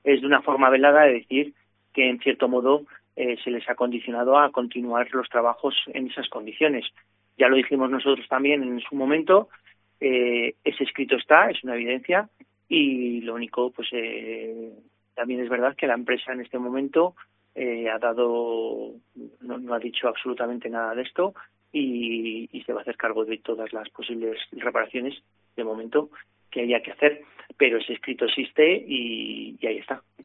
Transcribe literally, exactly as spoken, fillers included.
es de una forma velada de decir que, en cierto modo, eh, se les ha condicionado a continuar los trabajos en esas condiciones. Ya lo dijimos nosotros también en su momento, eh, ese escrito está, es una evidencia, y lo único, pues eh, también es verdad que la empresa en este momento eh, ha dado, no, no ha dicho absolutamente nada de esto, y, y se va a hacer cargo de todas las posibles reparaciones de momento que haya que hacer, pero ese escrito existe y, y ahí está.